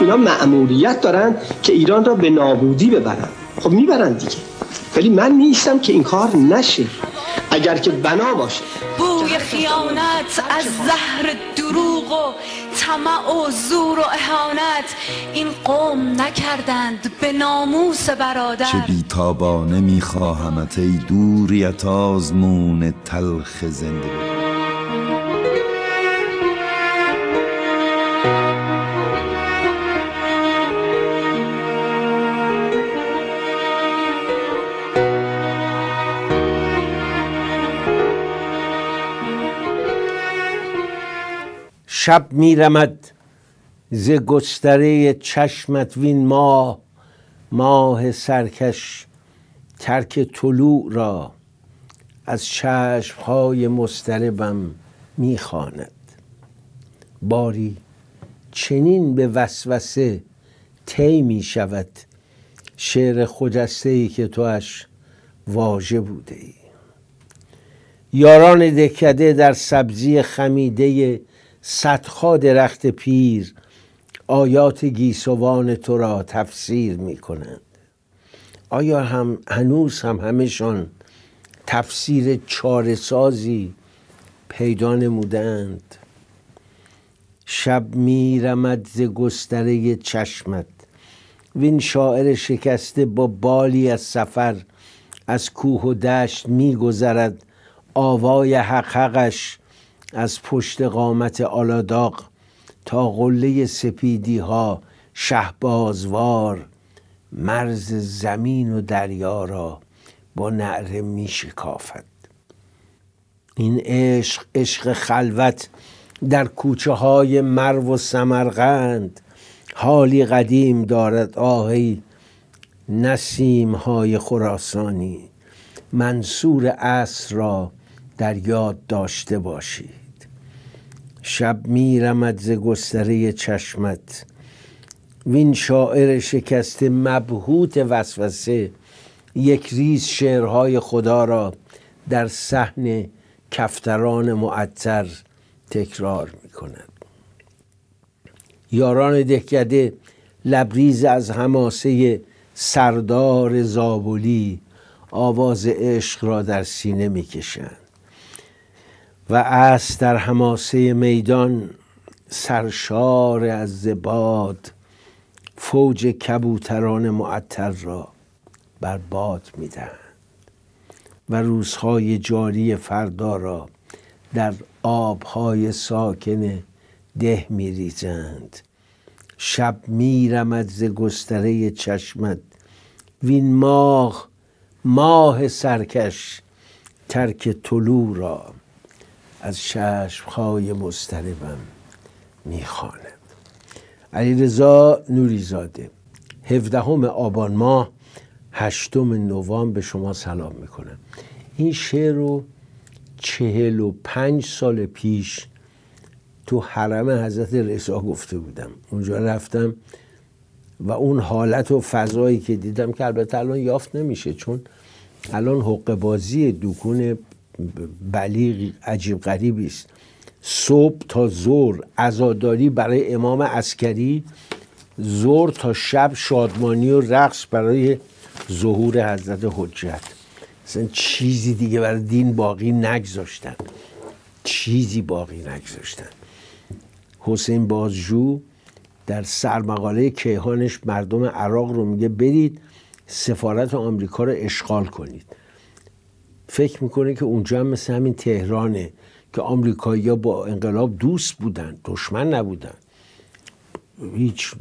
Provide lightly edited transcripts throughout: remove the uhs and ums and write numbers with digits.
اینا مأموریت دارن که ایران را به نابودی ببرن. خب میبرن دیگه، ولی من نیستم که این کار نشه. اگر که بنا باشه بوی خیانت از زهر دروغ و طمع و زور و اهانت این قوم نکردند به ناموس برادر. چه بیتابانه میخواهمت ای دوریت آزمون تلخ زندگی. شب میرمد ز گستره چشمت وین ماه سرکش ترک طلوع را از چشمهای مضطربم میخواند. باری چنین به وسوسه طی میشود شعر خجسته‌ای که توش واژه بوده ای. یاران دهکده در سبزی خمیده صدها درخت پیر آیات گیسوان تو را تفسیر می کنند. آیا هنوز هم همشان تفسیر چاره‌سازی پیدا نمودند؟ شب می رمد ز گستره چشمت وین شاعر شکسته با بالی از سفر از کوه و دشت می گذرد. آوای حقش از پشت قامت آلاداغ تا قله سپیدی ها شهبازوار مرز زمین و دریا را با نعره می شکافد. این عشق خلوت در کوچه های مرو و سمرقند حالی قدیم دارد. آهی نسیم های خراسانی منصور عصر را در یاد داشته باشید. شب می رمد ز گستره چشمت وین شاعر شکسته مبهوت وسوسه یک ریز شعرهای خدا را در صحن کفتران معطر تکرار می کند. یاران دهکده لبریز از حماسه سردار زابلی آواز عشق را در سینه می کشند و اسب در حماسه میدان سرشار از باد فوج کبوتران معطر را بر باد می دهند و روزهای جاری فردا را در آبهای ساکن ده می ریزند. شب می رمد ز گستره چشمت وین ماه سرکش ترک طلوع را از چشمهای مضطربم میخواند. علیرضا نوریزاده 17 آبان ماه 8 نوامبر به شما سلام میکنم. این شعر رو 45 سال پیش تو حرم حضرت رضا گفته بودم. اونجا رفتم و اون حالت و فضایی که دیدم که البته الان یافت نمیشه چون الان حقه بازی دکون بلیغ عجیب غریبی است. صبح تا ظهر عزاداری برای امام عسکری، ظهر تا شب شادمانی و رقص برای ظهور حضرت حجت. اصلا چیزی دیگه برای دین باقی نگذاشتن. حسین بازجو در سرمقاله کیهانش مردم عراق رو میگه برید سفارت آمریکا رو اشغال کنید. فکر میکنه که اونجا هم مثل همین تهرانه که آمریکایی‌ها با انقلاب دوست بودن، دشمن نبودن. هیچ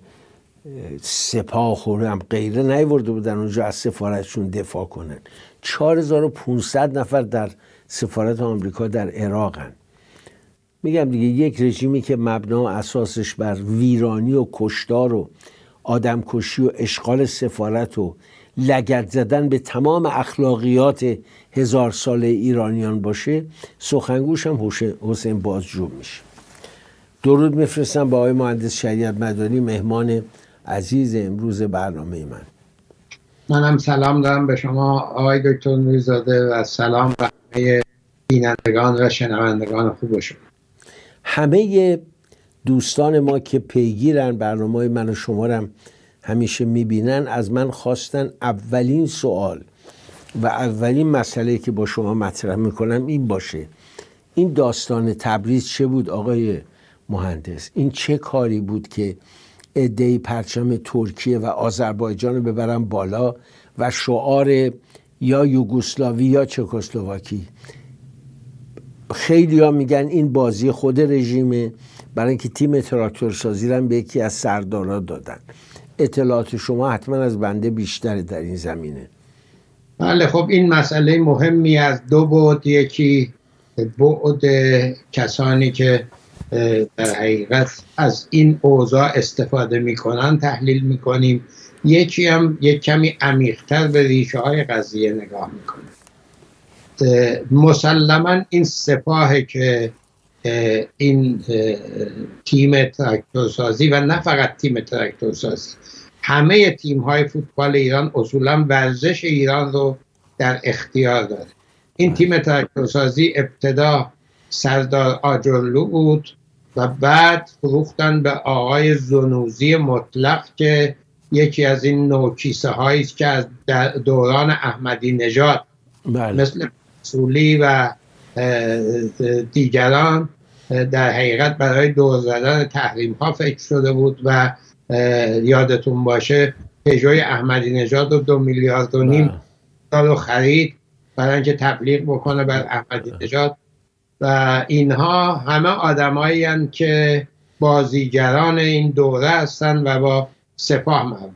سپاه و غیره نیورده بودن اونجا از سفارتشون دفاع کنن. 4500 نفر در سفارت آمریکا در عراقن. میگم دیگه یک رژیمی که مبنا و اساسش بر ویرانی و کشتار و آدمکشی و اشغال سفارت و لگد زدن به تمام اخلاقیات 1000 ساله ایرانیان باشه، سخنگوش هم حسین بازجو میشه. درود میفرستم به آقای مهندس شریعت مداری، مهمان عزیز امروز برنامه من. منم سلام دارم به شما آقای دکتر نوریزاده و سلام به همه بینندگان و شنوندگان خوب شما. همه دوستان ما که پیگیرن برنامه‌های من و شما رو همیشه میبینن از من خواستن اولین سوال و اولین مسئله که با شما مطرح میکنم این باشه: این داستان تبریز چه بود آقای مهندس؟ این چه کاری بود که عده‌ای پرچم ترکیه و آذربایجان رو ببرن بالا و شعار یا یوگسلاوی یا چکسلواکی؟ خیلی ها میگن این بازی خود رژیمه، برای اینکه تیم تراکتورسازی رو به یکی از سردارا دادن. اطلاعات شما حتما از بنده بیشتره در این زمینه. بله، خب این مسئله مهمی از دو بعد: یکی بعد کسانی که در حقیقت از این اوضاع استفاده میکنن تحلیل میکنیم، یکی هم یک کمی عمیق‌تر به ریشه های قضیه نگاه میکنیم. مسلما این سپاه که این تیم تراکتورسازی و نه فقط تیم تراکتورسازی، همه تیم های فوتبال ایران اصولا ورزش ایران رو در اختیار داره. این تیم تراکتورسازی ابتدا سردار آجرلو بود و بعد فروختن به آقای زنوزی مطلق که یکی از این نوکیسه هایی که از دوران احمدی نژاد مثل سولی و دیگران در حقیقت برای دور زدن تحریم ها فکر شده بود و یادتون باشه پژوی احمدی نژاد رو 2.5 میلیارد دلار خرید برای اینکه تبلیغ بکنه بر احمدی نژاد. و اینها همه آدمایی هستند که بازیگران این دوره هستن و با سپاه مربوط.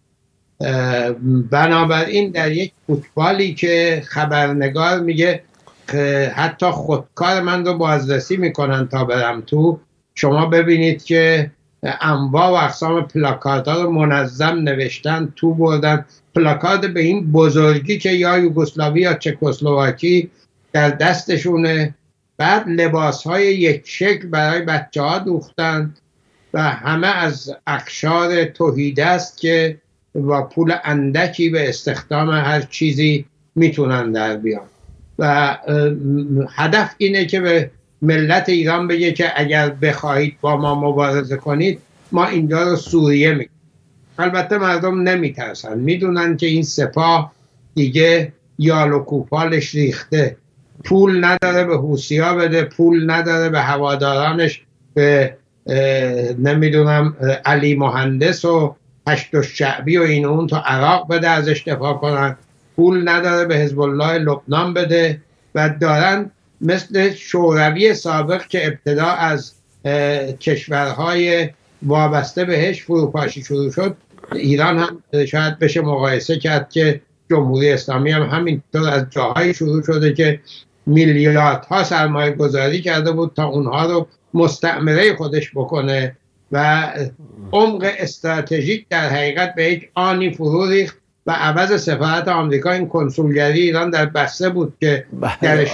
بنابراین در یک فوتبالی که خبرنگار میگه حتی خودکار من رو بازرسی میکنن تا برم تو، شما ببینید که انواع و اقسام پلاکارت ها رو منظم نوشتن تو بردن، پلاکارت به این بزرگی که یا یوگسلاوی یا چکسلواکی در دستشونه. بعد لباس های یک شکل برای بچه ها دوختن و همه از اقشار توحیده است که با پول اندکی به استخدام هر چیزی میتونن در بیان و هدف اینه که به ملت ایران بگه که اگر بخواهید با ما مبارزه کنید ما اینجا رو سوریه میکنیم. البته مردم نمیترسن، میدونن که این سپاه دیگه یال و کوپالش ریخته، پول نداره به حوثی‌ها بده، پول نداره به هوادارانش، به نمیدونم علی مهندس و هشت الشعبی و این اون تا عراق بده ازش دفاع کنن، پول نداره به حزب الله لبنان بده و دارن مثل شوروی سابق که ابتدا از کشورهای وابسته بهش فروپاشی شروع شد، ایران هم شاید بشه مقایسه کرد که جمهوری اسلامی هم همینطور از جاهای شروع شده که میلیاردها سرمایه گذاری کرده بود تا اونها رو مستعمره خودش بکنه و عمق استراتژیک در حقیقت به یک آنی فرو ریخت و عوض سفارت آمریکا این کنسولگری ایران در بسته بود که درش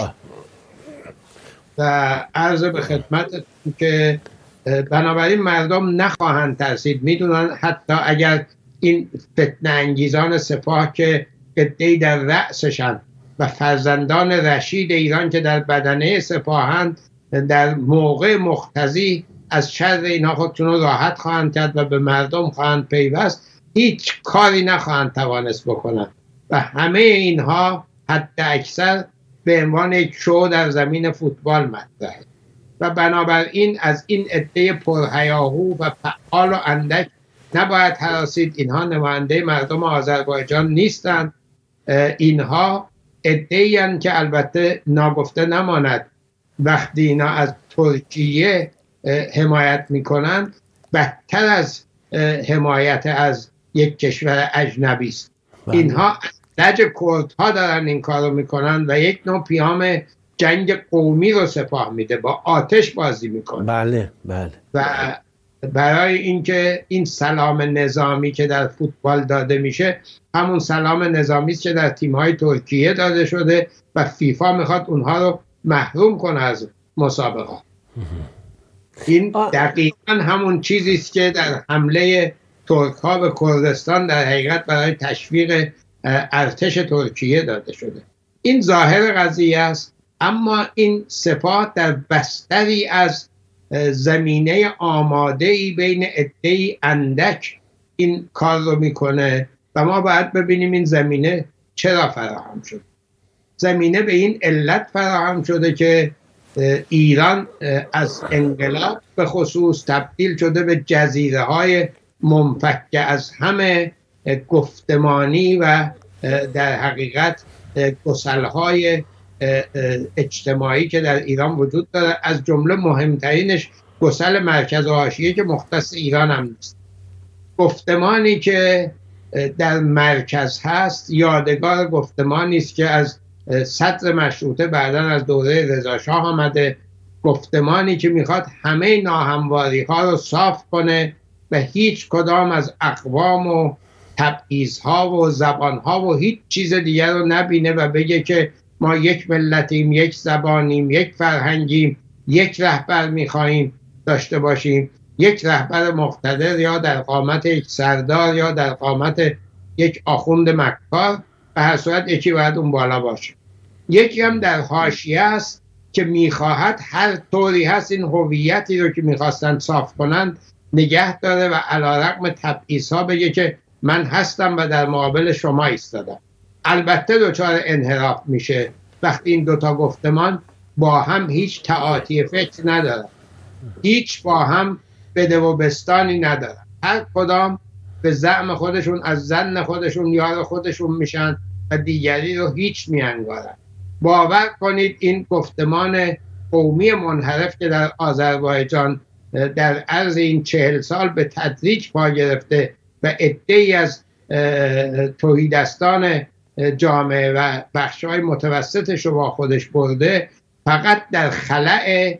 و عرض به خدمت که بنابراین مردم نخواهند ترسید. میدونن حتی اگر این فتنه انگیزان سپاه که عده‌ای در رأسشن و فرزندان رشید ایران که در بدنه سپاهند در موقع مقتضی از شر اینها خودشون رو راحت خواهند کرد و به مردم خواهند پیوست، هیچ کاری نخواهند توانست بکنند و همه اینها حتی اکثر به عنوان یک شو در زمین فوتبال مطرحه و بنابراین از این عده پرهیاهو و فعال و اندک نباید هراسید. اینها نماینده مردم آذربایجان نیستند، اینها عده‌ای هستند که البته ناگفته نماند وقتی اینا از ترکیه حمایت میکنند بدتر از حمایت از یک کشور اجنبی است. اینها لج کردها دارن این کارو میکنن و یک نوع پیام جنگ قومی رو سپاه میده، با آتش بازی میکنه. بله و برای اینکه این سلام نظامی که در فوتبال داده میشه همون سلام نظامی است که در تیم‌های ترکیه داده شده و فیفا میخواد اونها رو محروم کنه از مسابقات. این دقیقاً همون چیزی است که در حمله ترک‌ها به کردستان در حقیقت برای تشویق ارتش ترکیه داده شده. این ظاهر قضیه است، اما این سپاه در بستری از زمینه آماده‌ای بین عده‌ای اندک این کار رو میکنه و ما باید ببینیم این زمینه چرا فراهم شد. زمینه به این علت فراهم شده که ایران از انقلاب به خصوص تبدیل شده به جزیره های منفک از همه گفتمانی و در حقیقت گسل‌های اجتماعی که در ایران وجود داره، از جمله مهمترینش گسل مرکز و حاشیه که مختص ایران هم نیست. گفتمانی که در مرکز هست یادگار گفتمانی است که از صدر مشروطه بعداً از دوره رضا شاه آمده، گفتمانی که میخواد همه ناهمواری ها رو صاف کنه و هیچ کدام از اقوام و تبعیض ها و زبان ها و هیچ چیز دیگر رو نبینه و بگه که ما یک ملتیم، یک زبانیم، یک فرهنگیم، یک رهبر میخواییم داشته باشیم، یک رهبر مقتدر یا در قامت یک سردار یا در قامت یک آخوند مکار، به هر صورت یکی باید اون بالا باشه. یکی هم در حاشیه است که میخواهد هر طوری هست این هویتی رو که میخواستن صاف کنند نگه داره و علیرغم تبعیض‌ها بگه که من هستم و در مقابل شما ایستادم. البته دچار انحراف میشه وقتی این دوتا گفتمان با هم هیچ تعاطی فکر ندارن، هیچ با هم بده و بستانی ندارن، هر کدام به زعم خودشون از زن خودشون یار خودشون میشن و دیگری رو هیچ میانگارن. باور کنید این گفتمان قومی منحرف که در آذربایجان در عرض این 40 سال به تدریج پا گرفته و عده‌ای از توحیدستان جامعه و بخش‌های متوسطش رو با خودش برده، فقط در خلأ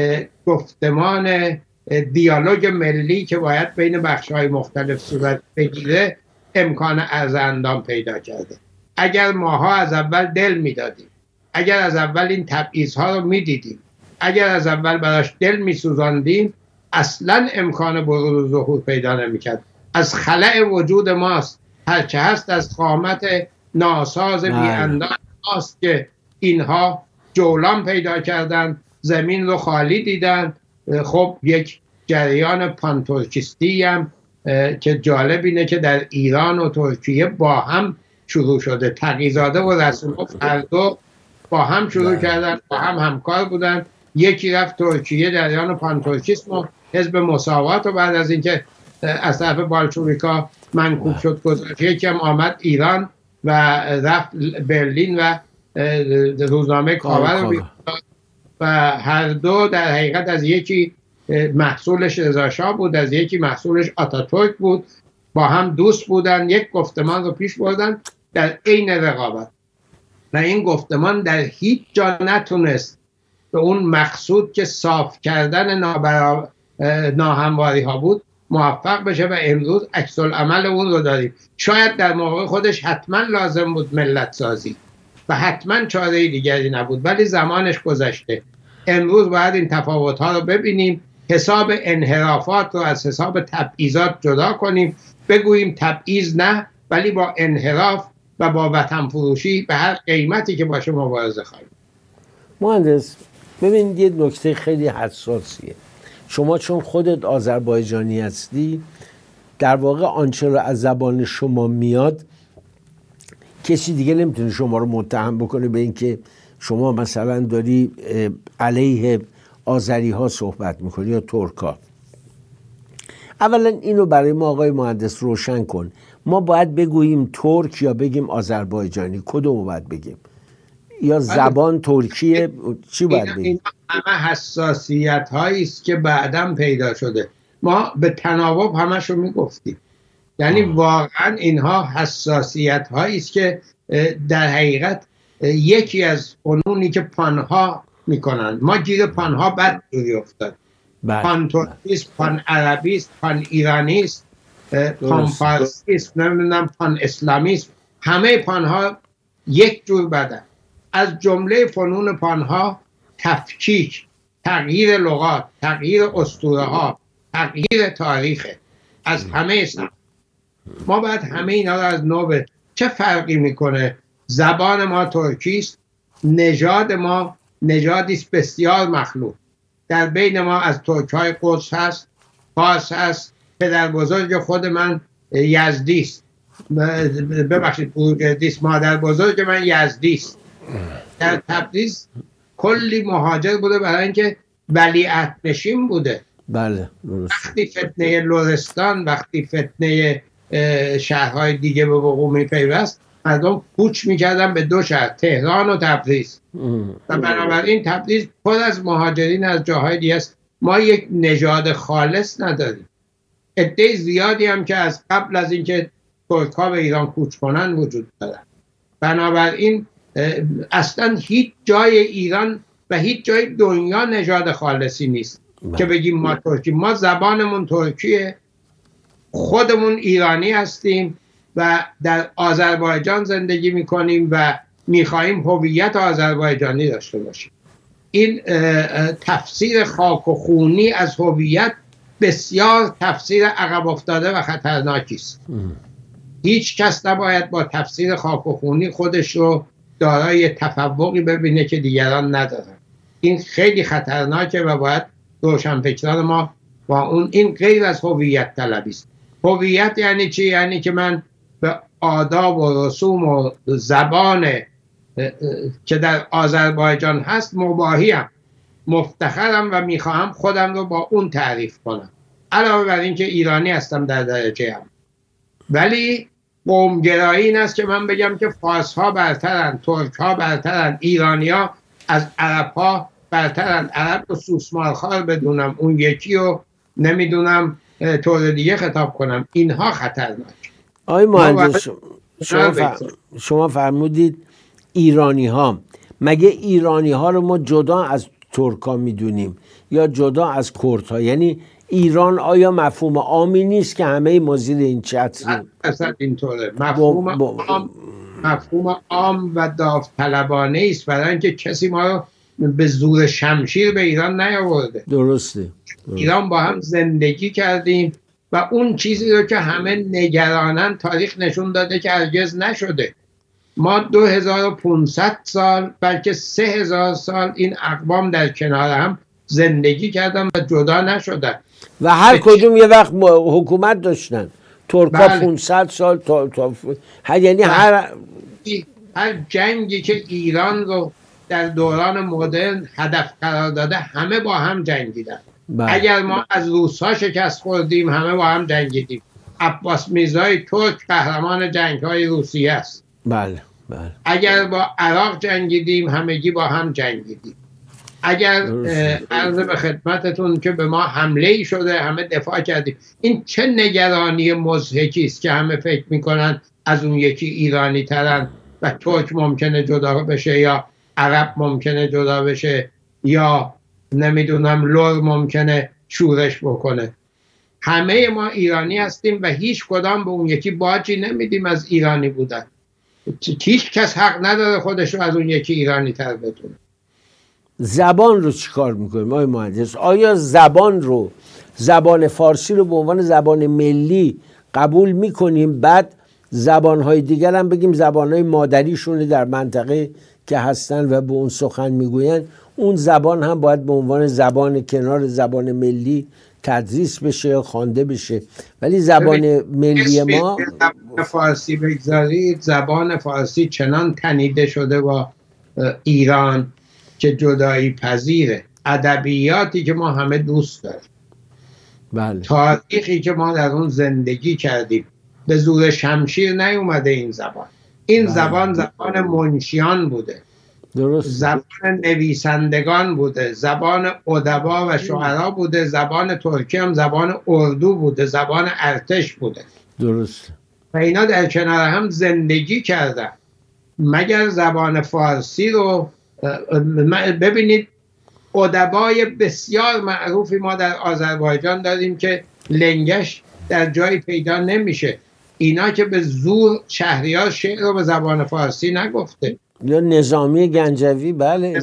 گفتمان دیالوگ ملی که باید بین بخش‌های مختلف صورت بگیره امکان عرض اندام پیدا کرده. اگر ماها از اول دل میدادیم، اگر از اول این تبعیض‌ها رو میدیدیم، اگر از اول براش دل میسوزاندیم، اصلا امکان بروز و ظهور پیدا نمیکرد. از خلأ وجود ماست، هرچه هست از قامت ناساز بی‌اندام ماست که اینها جولان پیدا کردن، زمین رو خالی دیدن. خب یک جریان پانتورکیستی هم که جالب اینه که در ایران و ترکیه با هم شروع شده. تقی‌زاده و رسولوف هر دو با هم شروع کردن، با هم همکار بودن. یکی رفت ترکیه جریان پانتورکیسم و حزب مساوات و بعد از اینکه از طرف بالشویکا منکوب شد گذاشت، یکی هم آمد ایران و رفت برلین و روزنامه کاور رو و هر دو در حقیقت از یکی محصولش رضا شاه بود، از یکی محصولش آتاتورک بود، با هم دوست بودن، یک گفتمان رو پیش بردن در عین رقابت و این گفتمان در هیچ جا نتونست به اون مقصود که صاف کردن ناهمواری ها بود موفق بشه و امروز عکس العمل اون رو داریم. شاید در موقع خودش حتما لازم بود ملت سازی و حتما چاره دیگری نبود، ولی زمانش گذشته. امروز باید این تفاوت ها رو ببینیم، حساب انحرافات رو از حساب تبعیضات جدا کنیم، بگوییم تبعیض نه، ولی با انحراف و با وطن فروشی به هر قیمتی که باشه مبارزه خواهیم. مهندس ببینید یه نکته خیلی حساسیه. شما چون خودت آذربایجانی هستی، در واقع آنچه رو از زبان شما میاد کسی دیگه نمیتونه شما رو متهم بکنه به اینکه شما مثلا داری علیه آذری ها صحبت میکنی یا ترک ها. اولا اینو برای ما آقای مهندس روشن کن، ما باید بگوییم ترک یا بگیم آذربایجانی؟ کدومو باید بگیم؟ یا زبان ترکیه؟ چی باید بگیم؟ این همه حساسیت هایی است که بعداً پیدا شده. ما به تناوب همشو میگفتیم، یعنی واقعا اینها حساسیت هایی است که در حقیقت یکی از فنونی که پانها میکنن. ما گیر پانها بد جوری افتاد. پان ترکیست، پان عربیست، پان ایرانیست، پان فارسیست، نمیدونم پان اسلامیست، همه پانها یک جور بدن. از جمله فنون پانها تفکیک، تغییر لغات، تغییر اسطوره ها، تغییر تاریخ از همه سمت. ما باید همه اینا رو از نو چه فرقی میکنه؟ زبان ما ترکیست، نژاد ما نژادی بسیار مخلوط، در بین ما از ترک‌های قدس هست، فارس هست، پدر بزرگ خود من یزدی است، ببخشید بروجردی است، مادر بزرگ من یزدی است. در تبریز کلی مهاجر بوده برای اینکه ولیعهدنشین بوده. بله درست. وقتی فتنه لرستان، وقتی فتنه شهرهای دیگه به وقوع می‌پیوست، مردم کوچ می‌کردن به دو شهر، تهران و تبریز. و بنابراین تبریز پر از مهاجرین از جاهای دیگه است. ما یک نژاد خالص نداریم. عده زیادی هم که از قبل از اینکه ترک‌ها به ایران کوچ کنن وجود دارن. بنابراین اصلا هیچ جای ایران و هیچ جای دنیا نژاد خالصی نیست که بگیم ما ترکی. ما زبانمون ترکیه، خودمون ایرانی هستیم و در آذربایجان زندگی میکنیم و میخواهیم هویت آذربایجانی داشته باشیم. این تفسیر خاک و خونی از هویت بسیار تفسیر عقب افتاده و خطرناکی است. هیچ کس نباید با تفسیر خاک و خونی خودش رو دارای تفوقی ببینه که دیگران ندارن. این خیلی خطرناکه و باید روشنفکران ما با این غیر از هویت طلبی است. هویت یعنی چی؟ یعنی که من به آداب و رسوم و زبان که در آذربایجان هست مباهیم، مفتخرم و میخواهم خودم رو با اون تعریف کنم، علاوه بر این که ایرانی هستم در درجه هم. ولی قومگرایی این است که من بگم که فارس ها برترن، ترک ها برترن، ایرانی ها از عرب ها برترن، عرب رو سوسمارخوار بدونم، اون یکی رو نمیدونم طور دیگه خطاب کنم. اینها خطرناک. آقای مهندس شما فرمودید ایرانی ها. مگه ایرانی ها رو ما جدا از ترک ها میدونیم یا جدا از کرد ها؟ یعنی ایران آیا مفهوم عامی نیست که همه ما زیر این چتریم؟ اصلا اینطوره. مفهوم عام و داوطلبانه است، برای اینکه کسی ما رو به زور شمشیر به ایران نیاورده. درسته. ایران با هم زندگی کردیم و اون چیزی رو که همه نگرانن تاریخ نشون داده که هرگز نشده. ما 2500 سال بلکه 3000 سال این اقوام در کنار هم زندگی کردن و جدا نشدن و هر کدوم یه وقت حکومت داشتن. ترکا 500 سال یعنی هر جنگی که ایران رو در دوران مدرن هدف قرار داده همه با هم جنگیدن. اگر ما از روس‌ها شکست خوردیم همه با هم جنگیدیم. عباس میرزای ترک قهرمان جنگ‌های روسیه است. بله. اگر با عراق جنگیدیم همگی با هم جنگیدیم. اگر عرض به خدمتتون که به ما حمله شده همه دفاع کردیم. این چه نگرانی مضحکی است که همه فکر میکنن از اون یکی ایرانی ترن و ترک ممکنه جدا بشه یا عرب ممکنه جدا بشه یا نمیدونم لور ممکنه شورش بکنه. همه ما ایرانی هستیم و هیچ کدام به اون یکی باجی نمیدیم از ایرانی بودن. هیچ کس حق نداره خودش رو از اون یکی ایرانی تر بدونه. زبان رو چیکار میکنیم آقای مهندس؟ آیا زبان فارسی رو به عنوان زبان ملی قبول میکنیم، بعد زبانهای دیگر هم بگیم زبانهای مادریشونه در منطقه که هستن و به اون سخن میگوین، اون زبان هم باید به عنوان زبان کنار زبان ملی تدریس بشه، خوانده بشه؟ ولی زبان ملی ما زبان فارسی بگذارید، زبان فارسی چنان تنیده شده با ایران که جدایی پذیره. ادبیاتی که ما همه دوست داریم، بله. تاریخی که ما در اون زندگی کردیم، به زور شمشیر نیومده این زبان زبان منشیان بوده، درست. زبان نویسندگان بوده، زبان ادبا و شعرا بوده، زبان ترکی هم زبان اردو بوده، زبان ارتش بوده، درست. و اینا در کنار هم زندگی کردن. مگر زبان فارسی رو ببینید، ادبای بسیار معروفی ما در آذربایجان داریم که لنگش در جایی پیدا نمیشه. اینا که به زور شهریار شعر رو به زبان فارسی نگفته. یا نظامی گنجوی، بله.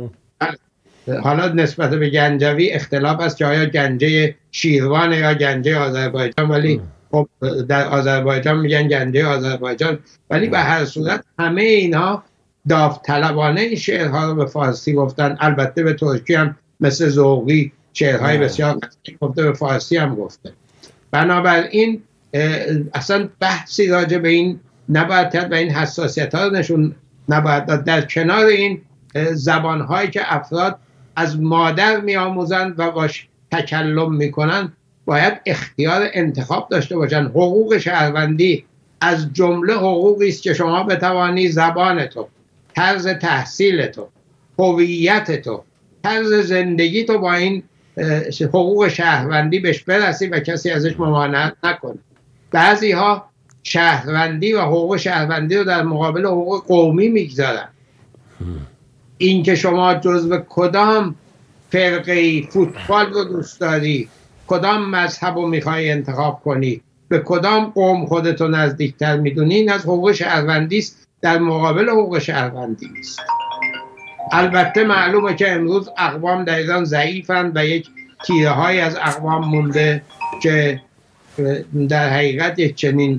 حالا نسبت به گنجوی اختلاف است که آیا گنجه شیروان یا گنجه آذربایجان، ولی خب در آذربایجان میگن گنجه آذربایجان. ولی به هر صورت همه اینا داوطلبانه این شعرها رو به فارسی گفتن. البته به ترکی هم مثل ذوقی شعرهای بسیار گفته، به فارسی هم گفته. بنابراین اصلا بحثی راجع به این نباید کرد و این حساسیت ها رو نشون نباید داد. در کنار این زبانهایی که افراد از مادر می آموزند و باش تکلم می کنند باید اختیار انتخاب داشته باشند. حقوق شهروندی از جمله حقوقی است که شما بتوانی زبان تو، طرز تحصیل تو، هویت تو، طرز زندگی تو با این حقوق شهروندی بهش برسی و کسی ازش ممانعت نکنه. بعضی ها شهروندی و حقوق شهروندی رو در مقابل حقوق قومی میگذارن. این که شما جزو کدام فرقه فوتبال رو دوست داری، کدام مذهب رو میخوای انتخاب کنی، به کدام قوم خودتو نزدیکتر میدونی، این از حقوق شهروندی است در مقابل حقوق شهروندی است. البته معلومه که امروز اقوام در ایران ضعیفند و یک تیره های از اقوام مونده که در حقیقت یک چنین،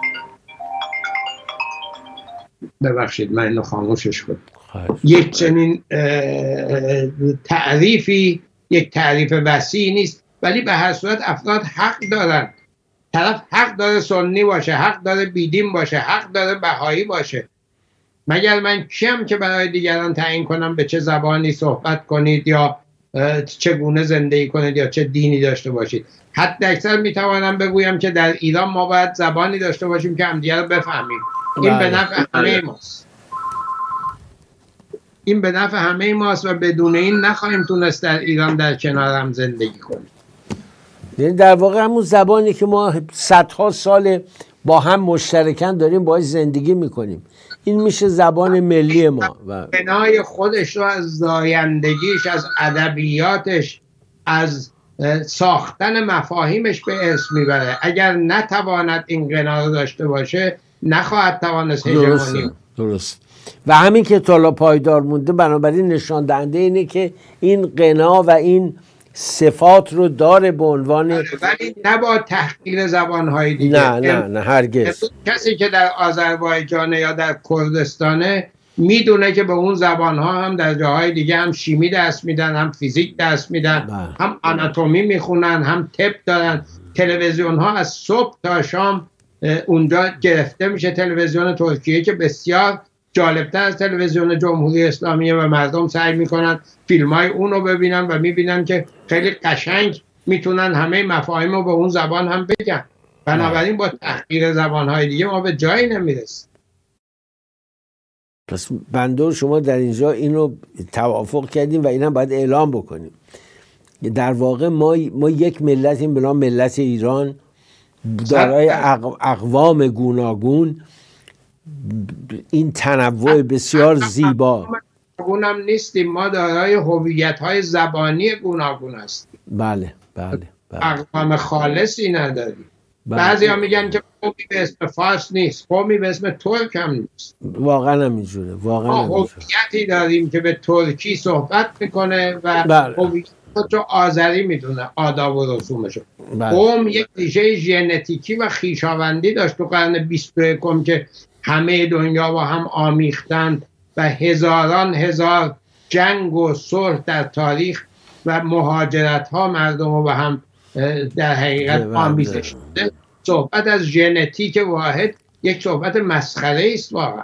ببخشید من اینو خاموشش کنم، یک چنین تعریفی یک تعریف وسیع نیست، ولی به هر صورت افراد حق دارن. طرف حق داره سنی باشه، حق داره بیدین باشه، حق داره بهایی باشه. مگر من کیم که برای دیگران تعیین کنم به چه زبانی صحبت کنید یا چگونه زندگی کنید یا چه دینی داشته باشید؟ حتی اکثر میتوانم بگویم که در ایران ما باید زبانی داشته باشیم که همدیگر رو بفهمیم. این به نفع همه ماست. این به نفع همه ماست و بدون این نخواهیم تونست در ایران در کنار هم زندگی کنیم. یعنی در واقع همون زبانی که ما صدها سال با هم مشترکاً داریم باهاش زندگی میکنیم، این میشه زبان ملی ما. و بنای خودش رو از زایندگیش، از ادبیاتش، از ساختن مفاهیمش به ارث میبره. اگر نتواند این غنا رو داشته باشه نخواهد توانست هژمونی. درست. و همین که تا حالا پایدار مونده، بنابراین نشان دهنده اینه که این غنا و این صفات رو داره به عنوان، ولی نه با تحقیر زبانهای دیگه. نه هرگز. کسی که در آذربایجان یا در کردستانه میدونه که به اون زبانها هم در جاهای دیگه هم شیمی درس میدن، هم فیزیک درس میدن، هم آناتومی میخونن، هم طب دارن. تلویزیون ها از صبح تا شام اونجا گرفته میشه. تلویزیون ترکیه که بسیار جالبتر از تلویزیون جمهوری اسلامیه و مردم سعی میکنن فیلم های اون رو ببینن و میبینن که خیلی قشنگ میتونن همه مفاهیم رو به اون زبان هم بگن. بنابراین با تحقیر زبان های دیگه ما به جایی نمیرسیم. پس بنده شما در اینجا اینو توافق کردیم و اینم باید اعلام بکنیم. در واقع ما یک ملتیم به نام ملت ایران، دارای اقوام گوناگون، این تنوع بسیار زیبا. گوناگون هم نیستیم، ما دارای هویت‌های زبانی گوناگون هستیم. بله. اقوام خالصی نداریم. بعضی ها میگن که قومی به اسم فارس نیست، قومی به اسم ترک هم نیست. واقعا هم اینجوره. ما هویتی داریم که به ترکی صحبت میکنه و هویت رو آذری میدونه، آداب و رسومشو. قوم یک ریشه ژنتیکی و خویشاوندی داشت تو قرن 21 که همه دنیا با هم آمیختند و هزاران هزار جنگ و صلح در تاریخ و مهاجرت ها مردم رو با هم در حقیقت آمیزش شده. صحبت از ژنتیک واحد یک صحبت مسخره است واقعا.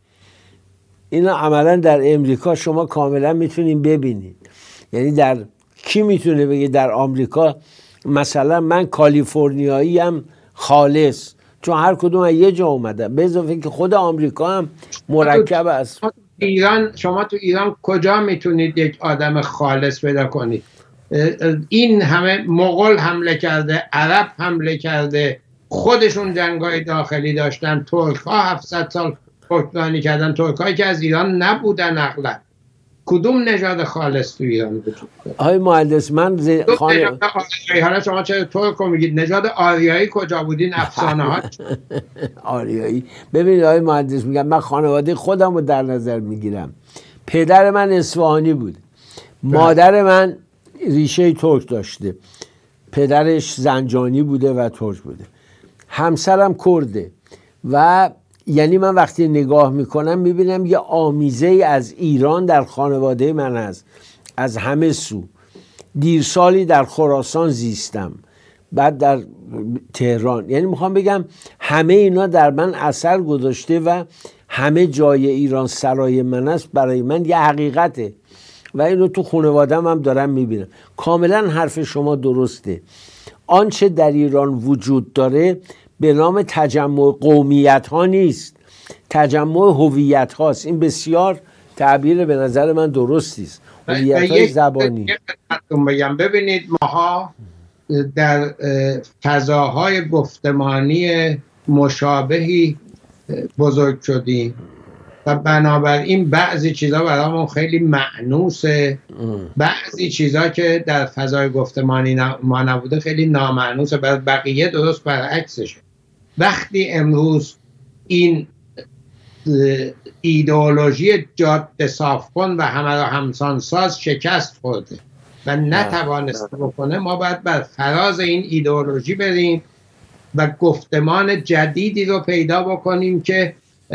اینا عملا در امریکا شما کاملا میتونین ببینید. یعنی در کی میتونه بگه در آمریکا مثلا من کالیفرنیایی ام خالص، چون هر کدوم از یه جا اومده، به اضافه که خود آمریکا هم مرکب است. شما تو ایران کجا میتونید یک آدم خالص پیدا کنید؟ این همه مغول حمله کرده، عرب حمله کرده، خودشون جنگای داخلی داشتن، ترک ها 700 سال حکمرانی کردن، ترک هایی که از ایران نبودن اغلب. کدوم نژاد خالص تو ایران وجود داره؟ آقای مهندس من حالا شما چرا ترک رو میگید؟ نژاد آریایی کجا بودین؟ افسانه ها آریایی. ببینید آقای مهندس، میگم من خانواده خودم رو در نظر میگیرم. پدر من اصفهانی بود، مادر من ریشه ترک داشته، پدرش زنجانی بوده و ترک بوده، همسرم کرده. و یعنی من وقتی نگاه میکنم میبینم یه آمیزه از ایران در خانواده من هست. از همه سو. دیر سالی در خراسان زیستم، بعد در تهران. یعنی میخوام بگم همه اینا در من اثر گذاشته و همه جای ایران سرای من است برای من یه حقیقته و اینو تو خانواده‌ام هم دارم میبینم. کاملا حرف شما درسته. آنچه در ایران وجود داره به نام تجمع قومیت ها نیست، تجمع هویت هاست. این بسیار تعبیر به نظر من درستی است. هویت های زبانی. بگم ببینید ماها در فضاهای گفتمانی مشابهی بزرگ شدیم و بنابراین بعضی چیزا برامون خیلی مأنوسه، بعضی چیزا که در فضای گفتمانی ما نبوده خیلی نامأنوسه. برای بقیه درست برعکسشه. وقتی امروز این ایدئولوژی جاده صاف کن و همه را همسان ساز شکست خورده و نتوانسته بکنه، ما باید بر فراز این ایدئولوژی بریم و گفتمان جدیدی رو پیدا بکنیم که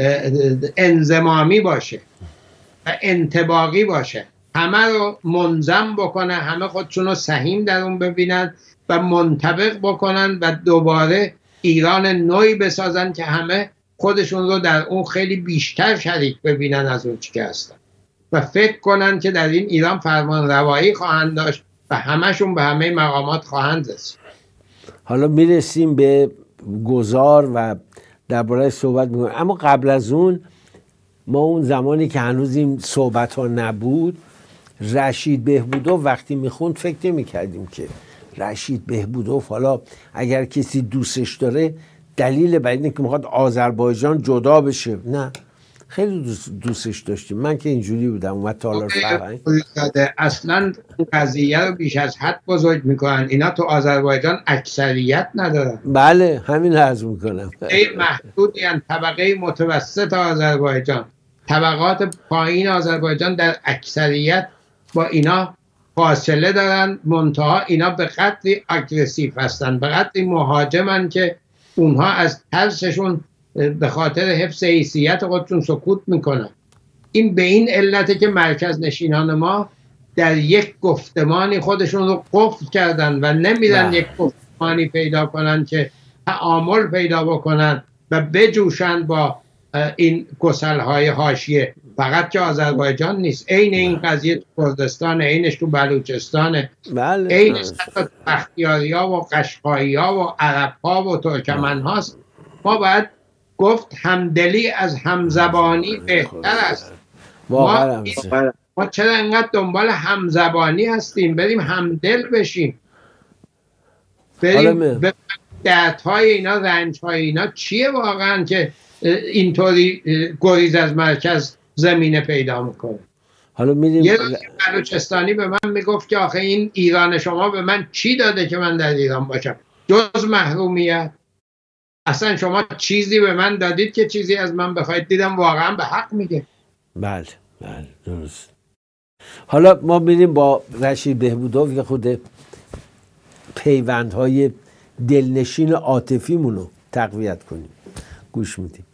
انضمامی باشه و انطباقی باشه، همه رو منظم بکنه، همه خودشون رو سهیم در اون ببینن و منطبق بکنن و دوباره ایران نوعی بسازن که همه خودشون رو در اون خیلی بیشتر شریک ببینن از اون چی که هستن و فکر کنن که در این ایران فرمان روایی خواهند داشت و همشون به همه مقامات خواهند رسید. حالا میرسیم به گذار و درباره صحبت میکنیم، اما قبل از اون ما اون زمانی که هنوز این صحبت ها نبود، رشید بهبودوف وقتی میخوند فکر نمیکردیم که رشید بهبودوف حالا اگر کسی دوستش داره دلیل بر اینه که میخواد آذربایجان جدا بشه. نه، خیلی دوستش داشتیم. من که اینجوری بودم اومد تالار فرهنگ. اصلا قضیه رو بیش از حد بزرگ میکنن. اینا تو آذربایجان اکثریت ندارن. بله همین عرض میکنم. محدودی هستند. طبقه متوسط آذربایجان، طبقات پایین آذربایجان در اکثریت با اینا فاصله دارن. منتها اینا به قدری اگریسیو هستن، به قدری مهاجمن که اونها از ترسشون به خاطر حفظ حیثیت خودشون سکوت میکنن. این به این علته که مرکز نشینان ما در یک گفتمانی خودشون رو قفل کردن و نمیرن یک گفتمانی پیدا کنن که تعامل پیدا بکنن و بجوشن با این گسلهای حاشیه. فقط که آذربایجان نیست، عین این قضیه تو کردستان، عینش تو بلوچستان، عینش تو بختیاریا و قشقایی‌ها و عرب‌ها و ترکمن هاست. ما باید گفت همدلی از همزبانی بهتر است. ما چرا انقدر دنبال همزبانی هستیم؟ بریم همدل بشیم، بریم به دردهای اینا، رنجهای اینا چیه واقعا که اینطوری گریز از مرکز زمینه پیدا میکنه. حالا میریم یه بلوچستانی به من میگفت که آخه این ایران شما به من چی داده که من در ایران باشم جز محرومیت؟ اصلا شما چیزی به من دادید که چیزی از من بخواید؟ دیدم واقعا به حق میگه. بله بله درست. حالا ما میریم با رشید بهبودوف که خود پیوندهای دلنشین عاطفیمون رو تقویت کنیم. گوش میدیم.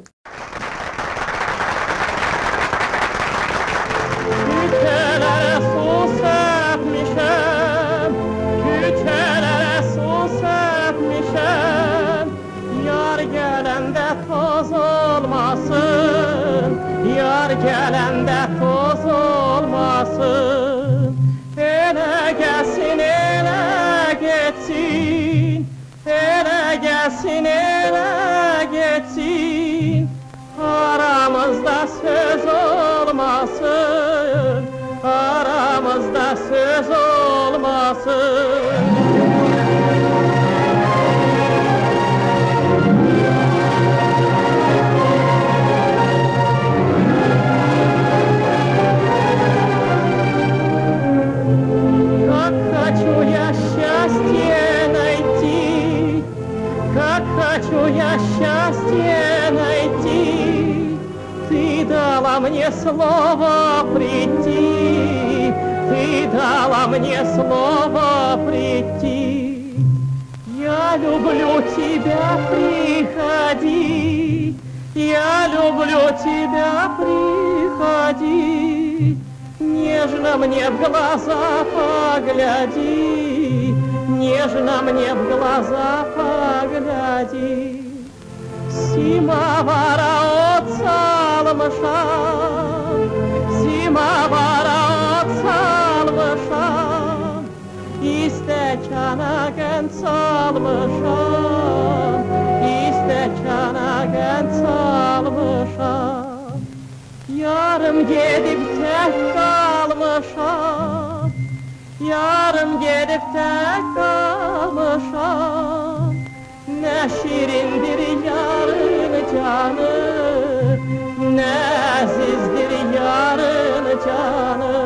Gelende toz olmasın, ele gelsin ele geçsin, ele gelsin ele geçsin, aramızda söz olmasın, aramızda söz olmasın. Мне слово прийти, ты дала мне слово прийти. Я люблю тебя, приходи, я люблю тебя, приходи. Нежно Нежно мне в глаза погляди, нежно мне в глаза погляди. Симавара отсалмышам, Симавара отсалмышам, İstekanagen salmışam, İstekanagen salmışam. Yarım gedip tek kalmışam, Yarım gedip tek kalmışam. Ne şirindir yarın canı, Ne azizdir yarın canı.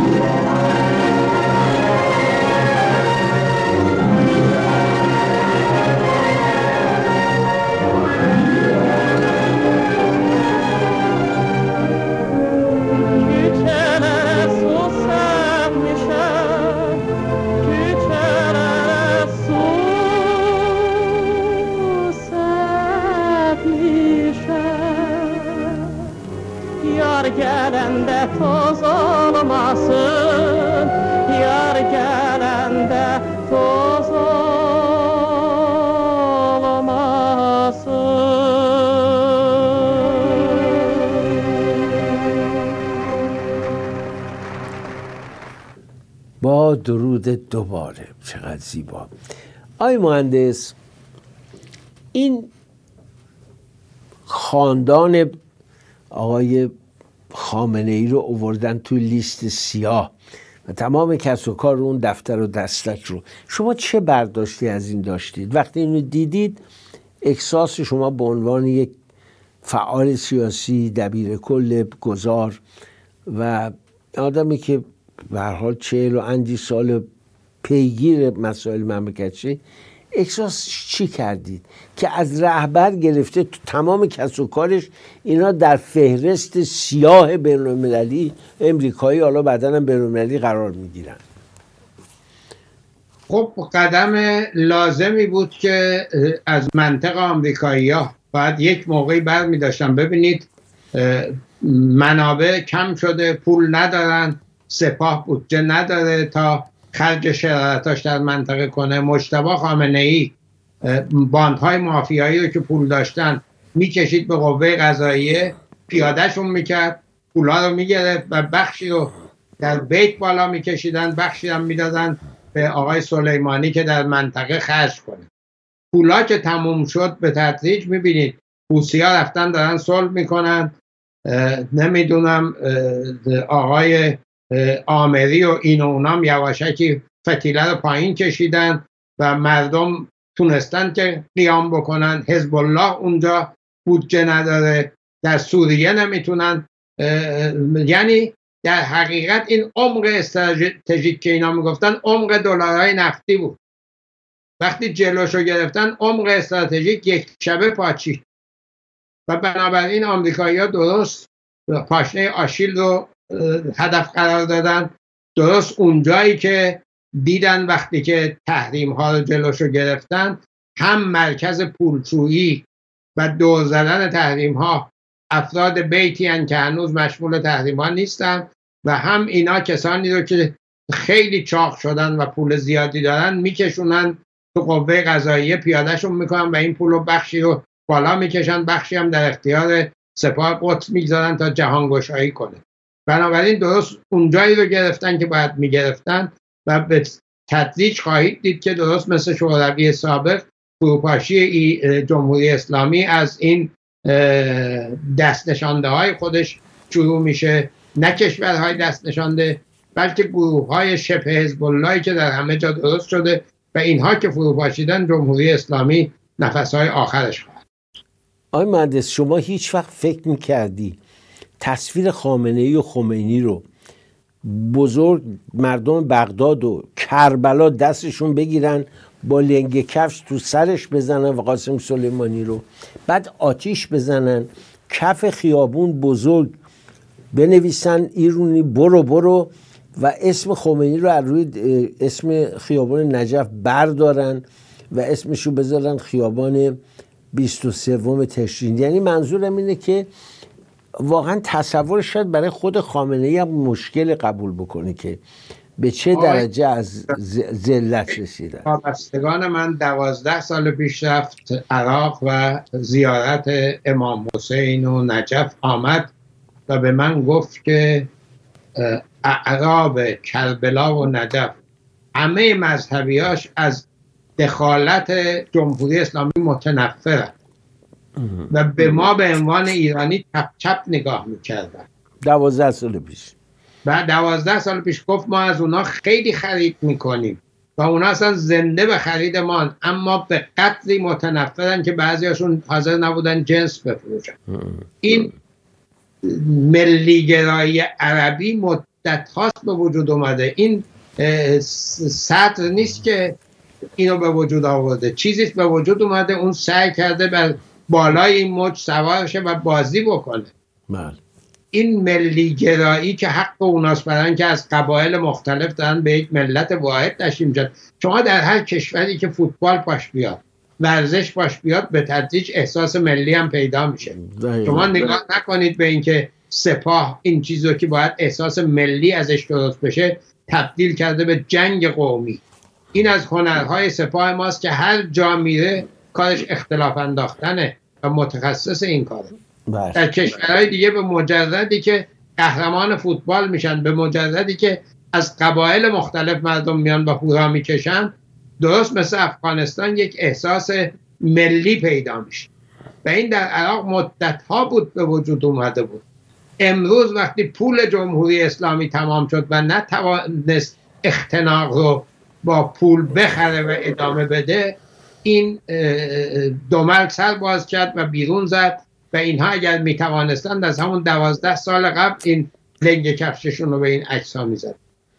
Gelende toz olmasın, Yar gelende toz olmasın. با درود دوباره. چقدر زیبا. آی مهندس، این خاندان آقای خامنه ای رو آوردن تو لیست سیاه و تمام کس و کار اون دفتر و دستک رو. شما چه برداشتی از این داشتید؟ وقتی اینو دیدید احساس شما به عنوان یک فعال سیاسی، دبیر کل گذار و آدمی که به هر حال 40 و اندی سال پیگیر مسائل مملکتی، احساس چی کردید که از رهبر گرفته تو تمام کس و کارش اینا در فهرست سیاه بین‌المللی امریکایی، حالا بعداً هم بین‌المللی قرار میگیرن؟ خب قدم لازمی بود که از منطق آمریکایی‌ها باید یک موقعی برمی داشتن. ببینید منابع کم شده، پول ندارن، سپاه بودجه نداره تا خرج شرارتاش در منطقه کنه. مجتبی خامنه‌ای باندهای مافیایی رو که پول داشتن میکشید به قوه قضاییه، پیادهشون میکرد، پولا رو میگرفت و بخشی رو در بیت بالا میکشیدن، بخشی هم میدادن به آقای سلیمانی که در منطقه خرج کنه. پولا که تموم شد به تدریج میبینید روسی‌ها رفتن دارن صلح میکنن. نمیدونم آقای آمری و این و اونام یواشکی فتیله رو پایین کشیدن و مردم تونستن که قیام بکنن. حزب الله اونجا بودجه نداره، در سوریه نمیتونن. یعنی در حقیقت این عمق استراتژیک که اینا میگفتن عمق دلارهای نفتی بود. وقتی جلوشو گرفتن عمق استراتژیک یک شبه پاچید و بنابراین آمریکایی‌ها درست پاشنه آشیل رو هدف قرار دادن. درست اونجایی که دیدن وقتی که تحریم ها رو جلوشو گرفتن، هم مرکز پولشویی و دور زدن تحریم ها افراد بیتی هن که هنوز مشمول تحریم ها نیستن و هم اینا کسانی رو که خیلی چاق شدن و پول زیادی دارن میکشونن تو قوه قضاییه، پیادهشون میکنن و این پول رو بخشی رو بالا میکشن، بخشی هم در اختیار سپاه قدس میگذارن تا جهانگشایی کنه. بنابراین درست اونجایی رو گرفتن که باید میگرفتن و به تدریج خواهید دید که درست مثل شوروی سابق فروپاشی جمهوری اسلامی از این دست نشانده های خودش شروع میشه. نه کشورهای دست نشانده بلکه گروه های شبه حزب اللهی که در همه جا درست شده و اینها که فروپاشیدن جمهوری اسلامی نفسهای آخرش خواهد. آقای مهندس، شما هیچ وقت فکر میکردی تصویر خامنه‌ای و خمینی رو بزرگ مردم بغداد و کربلا دستشون بگیرن، با لنگ کفش تو سرش بزنن و قاسم سلیمانی رو بعد آتیش بزنن، کف خیابون بزرگ بنویسن ایرونی برو برو و اسم خمینی رو از روی اسم خیابان نجف بردارن و اسمشو بذارن خیابان 23 تشرین؟ یعنی منظورم اینه که واقعا تصور شاید برای خود خامنه‌ای هم مشکل قبول بکنه که به چه درجه از ذلت رسیدن. وابستگان من 12 سال پیش رفت عراق و زیارت امام حسین و نجف آمد و به من گفت که اعراب کربلا و نجف همه مذهبیاش از دخالت جمهوری اسلامی متنفرن و به ما به عنوان ایرانی چپ چپ نگاه میکردن. 12 سال پیش. و 12 سال پیش گفت ما از اونا خیلی خرید میکنیم و اونا اصلا زنده به خرید ما، اما به قدری متنفرن که بعضیاشون حاضر نبودن جنس بفروشن. این ملیگرایی عربی مدت هاست به وجود اومده. این سطر نیست که اینو به وجود آورده، چیزیست به وجود اومده، اون سعی کرده بر بالای این موج سوار شه و بازی بکنه. بله. این ملیگرایی که حق اوناست برن که از قبایل مختلف دارن به یک ملت واحد تشکیل میشن. شما در هر کشوری که فوتبال پاش بیاد، ورزش پاش بیاد، به تدریج احساس ملی هم پیدا میشه. شما نگاه نکنید به اینکه سپاه این چیزو که باید احساس ملی ازش درست بشه تبدیل کرده به جنگ قومی. این از هنرهای سپاه ماست که هر جا میره کارش اختلاف انداختنه و متخصص این کاره. در کشورهای دیگه به مجردی که قهرمان فوتبال میشن، به مجردی که از قبایل مختلف مردم میان و هورا میکشن، درست مثل افغانستان یک احساس ملی پیدا میشه و این در عراق مدت‌ها بود به وجود اومده بود. امروز وقتی پول جمهوری اسلامی تمام شد و نتوانست اختناق رو با پول بخره و ادامه بده، این دمل سر باز کرد و بیرون زد و اینها اگر میتوانستند از همون 12 سال قبل این لنگ کفششون رو به این اجسا میزد.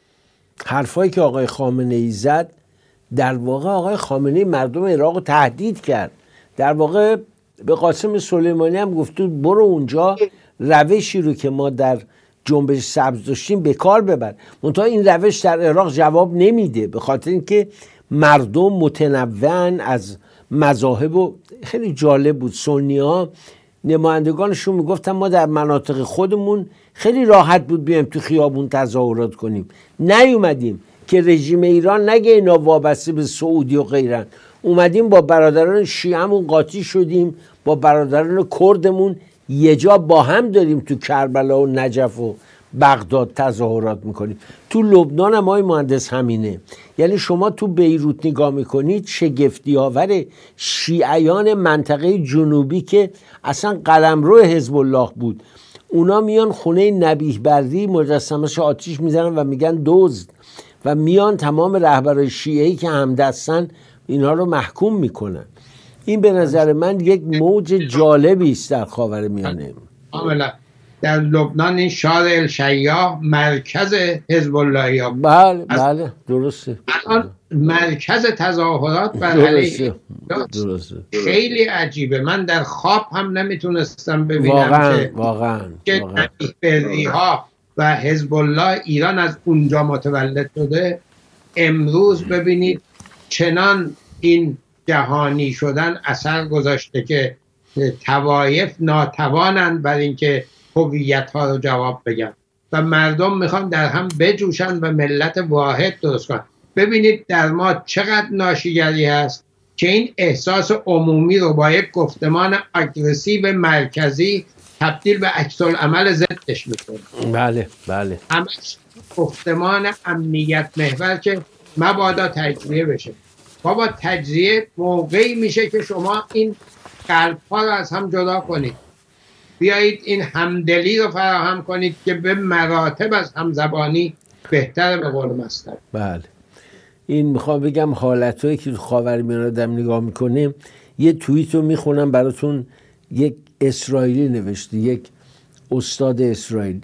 حرفایی که آقای خامنه‌ای زد، در واقع آقای خامنه‌ای مردم عراق رو تهدید کرد. در واقع به قاسم سلیمانی هم گفت برو اونجا روشی رو که ما در جنبش سبز داشتیم به کار ببر. منتها این روش در عراق جواب نمیده، به خاطر اینکه مردم متنوعن از مذاهب و خیلی جالب بود. سنی‌ها نمایندگانشون میگفتن ما در مناطق خودمون خیلی راحت بود بیایم تو خیابون تظاهرات کنیم، نیومدیم که رژیم ایران نگه اینا وابسته به سعودی و غیرن، اومدیم با برادران شیعه‌مون قاطی شدیم، با برادران کردمون یه جا با هم داریم تو کربلا و نجف و بغداد تظاهرات میکنیم. تو لبنان هم آقای مهندس همینه. یعنی شما تو بیروت نگاه میکنید شگفتی آور شیعیان منطقه جنوبی که اصلا قلمرو حزب الله بود، اونا میان خونه نبیه بردی مجسمه‌اش آتیش میزنن و میگن دزد و میان تمام رهبرای شیعه‌ای که همدستن اینا رو محکوم میکنن. این به نظر من یک موج جالبی است در خاورمیانه. کاملا در لبنان این شار الشیعه مرکز حزب الله ها. بله درسته. الان مرکز تظاهرات بر علیه درسته. خیلی عجیبه. من در خواب هم نمیتونستم ببینم که نبیه ها و حزب الله ایران از اونجا متولد شده. امروز ببینید چنان این جهانی شدن اثر گذاشته که طوایف ناتوانند بر اینکه هویت ها رو جواب بگن و مردم میخوان در هم بجوشن و ملت واحد درست کنن. ببینید در ما چقدر ناشیگری هست که این احساس عمومی رو با یک گفتمان اگریسیو مرکزی تبدیل به عکس العمل ضدش میکنه. بله همش گفتمان امنیت محور که مبادا تجزیه بشه. بابا تجزیه موقعی میشه که شما این قلب‌ها رو از هم جدا کنید، بیایید این همدلی رو فراهم کنید که به مراتب از همزبانی بهتر، به قول مصطفی. بله این میخوام بگم حالتایی که خاورمیانه آدم نگاه میکنه. یه توییت رو میخونم براتون. یک اسرائیلی نوشته، یک استاد اسرائیلی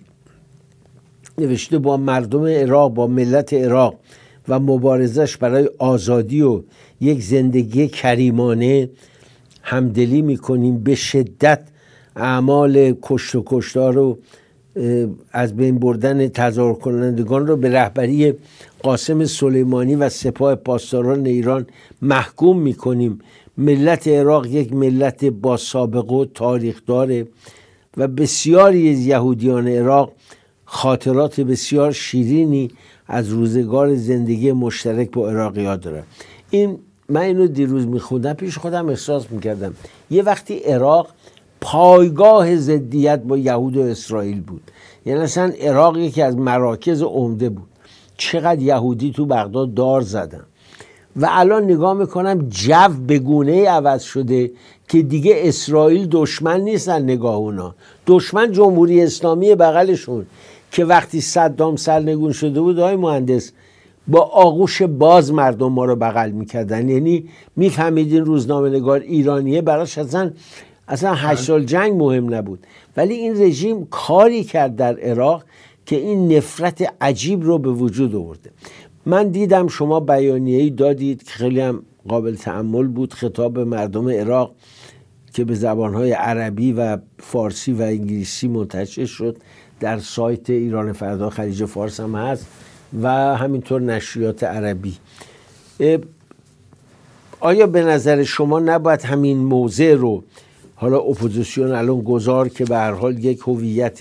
نوشته با مردم عراق، با ملت عراق و مبارزش برای آزادی و یک زندگی کریمانه همدلی میکنیم. به شدت اعمال کشت و کشتار رو از بین بردن تظاهر کنندگان رو به رهبری قاسم سلیمانی و سپاه پاسداران ایران محکوم میکنیم. ملت عراق یک ملت با سابقه و تاریخ داره و بسیاری از یهودیان عراق خاطرات بسیار شیرینی از روزگار زندگی مشترک با عراقی‌ها دارن. من اینو دیروز میخوندم، پیش خودم احساس میکردم یه وقتی عراق پایگاه ضدیت با یهود و اسرائیل بود، یعنی اصلا عراق یکی از مراکز عمده بود. چقدر یهودی تو بغداد دار زدن و الان نگاه میکنم جو به گونه‌ای عوض شده که دیگه اسرائیل دشمن نیستن، نگاه اونا دشمن جمهوری اسلامی بغلشون که وقتی صدام سرنگون شده بود آقای مهندس با آغوش باز مردم ما رو بغل میکردن. یعنی میفهمیدین روزنامه نگار ایرانیه براش اصلا 8 سال جنگ مهم نبود، ولی این رژیم کاری کرد در عراق که این نفرت عجیب رو به وجود آورده. من دیدم شما بیانیه‌ای دادید که خیلی هم قابل تأمل بود، خطاب به مردم عراق که به زبانهای عربی و فارسی و انگلیسی منتشر شد، در سایت ایران فردا خلیج فارس هم هست و همینطور نشریات عربی. آیا به نظر شما نباید همین موضع رو حالا اپوزیسیون الان گذار که به هر حال یک هویت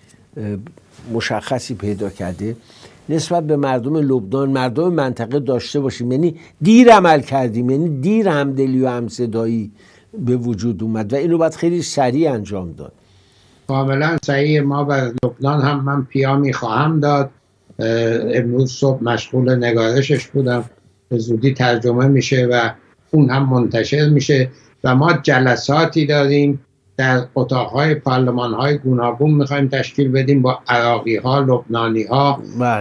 مشخصی پیدا کرده نسبت به مردم لبنان، مردم منطقه داشته باشیم؟ یعنی دیر عمل کردیم، یعنی دیر همدلی و همصدایی به وجود اومد و اینو باید خیلی سریع انجام داد. کاملا صحیح. ما بر لبنان هم من پیامی خواهم داد. امروز صبح مشغول نگارشش بودم، به زودی ترجمه میشه و اون هم منتشر میشه و ما جلساتی داریم در اتاقهای پارلمانهای گوناگون میخوایم تشکیل بدیم با عراقی ها، لبنانی ها،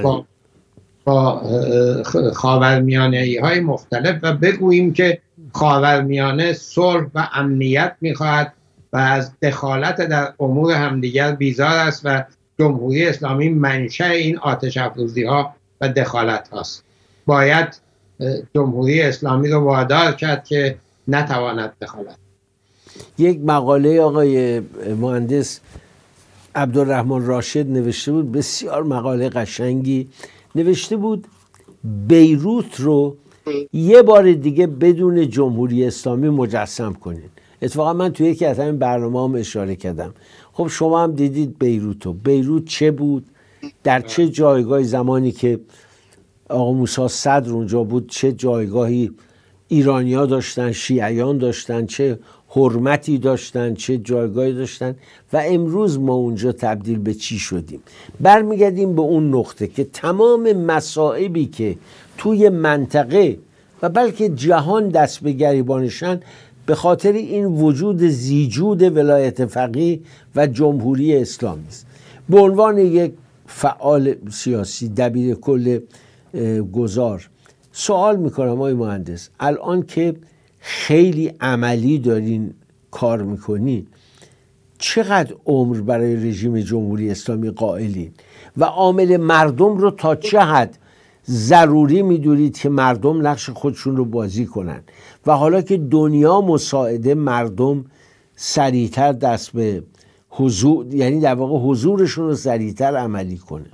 با خاورمیانه‌ای های مختلف و بگوییم که خاورمیانه صلح و امنیت میخواهد و از دخالت در امور همدیگر بیزار است و جمهوری اسلامی منشأ این آتش افروزی ها و دخالت هاست. باید جمهوری اسلامی رو وادار کرد که نتواند دخالت. یک مقاله آقای مهندس عبدالرحمن راشد نوشته بود، بسیار مقاله قشنگی نوشته بود، بیروت رو یه بار دیگه بدون جمهوری اسلامی مجسم کنین. اتفاقا من توی یکی از همین برنامه هم اشاره کردم. خب شما هم دیدید بیروت رو. بیروت چه بود؟ در چه جایگاهی زمانی که آقا موسی صدر اونجا بود چه جایگاهی ایرانی‌ها داشتن، شیعیان داشتن، چه حرمتی داشتن، چه جایگاهی داشتن و امروز ما اونجا تبدیل به چی شدیم؟ برمیگردیم به اون نقطه که تمام مصائبی که توی منطقه و بلکه جهان دست به گریبانشن به خاطر این وجود زیجود ولایت فقیه و جمهوری اسلامی است. به عنوان یک فعال سیاسی، دبیر کل گذار، سوال میکنم آقای مهندس، الان که خیلی عملی دارین کار میکنین، چقدر عمر برای رژیم جمهوری اسلامی قائلین و عامل مردم رو تا چه حد ضروری میدونید که مردم نقش خودشون رو بازی کنن و حالا که دنیا مساعده مردم سریعتر دست به حضور، یعنی در واقع حضورشون رو سریعتر عملی کنه؟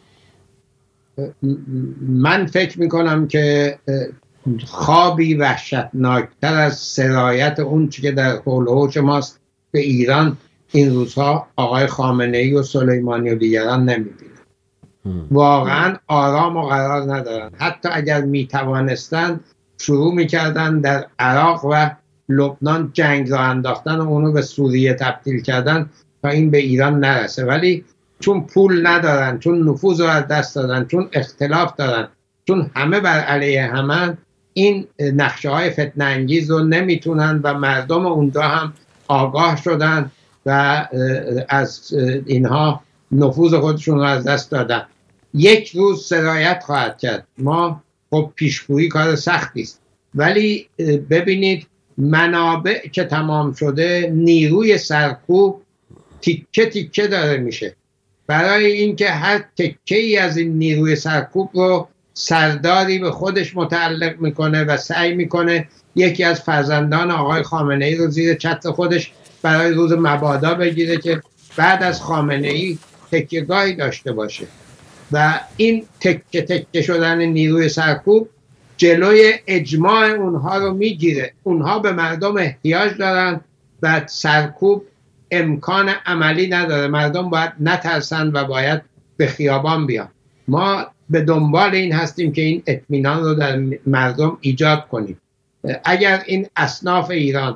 من فکر میکنم که خوابی وحشتناکتر از سرایت اون چی که در حول و حوش ماست به ایران این روزها آقای خامنه‌ای و سلیمانی و دیگران نمیبینن. واقعا آرام و قرار ندارن. حتی اگر میتوانستن شروع میکردن در عراق و لبنان جنگ را انداختن و اونو به سوریه تبدیل کردن تا این به ایران نرسه، ولی چون پول ندارن، چون نفوذ رو از دست دادن، چون اختلاف دارن، چون همه بر علیه همن، این نقشه های فتنه انگیز رو نمیتونن و مردم اونجا هم آگاه شدن و از اینها نفوذ خودشون رو از دست دادن. یک روز سرایت خواهد کرد. ما خب پیشگویی کار سختی است، ولی ببینید منابع که تمام شده، نیروی سرکوب تیکه تیکه داره میشه. برای اینکه هر تکه ای از این نیروی سرکوب رو سرداری به خودش متعلق میکنه و سعی میکنه یکی از فرزندان آقای خامنه ای رو زیر چتر خودش برای روز مبادا بگیره که بعد از خامنه ای تکیه‌گاهی داشته باشه و این تکه تکه شدن نیروی سرکوب جلوی اجماع اونها رو میگیره. اونها به مردم احتیاج دارن و سرکوب امکان عملی نداره. مردم باید نترسند و باید به خیابان بیان. ما به دنبال این هستیم که این اطمینان رو در مردم ایجاد کنیم. اگر این اصناف ایران،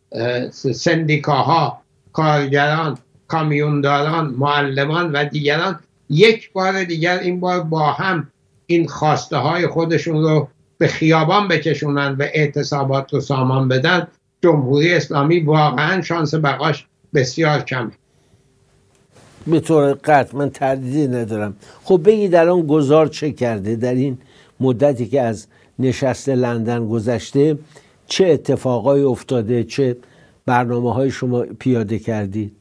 سندیکاها، کارگران، کامیونداران، معلمان و دیگران یک بار دیگر این بار با هم این خواسته های خودشون رو به خیابان بکشونن و اعتصابات رو سامان بدن، جمهوری اسلامی واقعا شانس بقاش بسیار کمه. به طور قطع من تردیدی ندارم. خب بگید الان گذار چه کرده در این مدتی که از نشست لندن گذشته؟ چه اتفاقایی افتاده؟ چه برنامه های شما پیاده کردید؟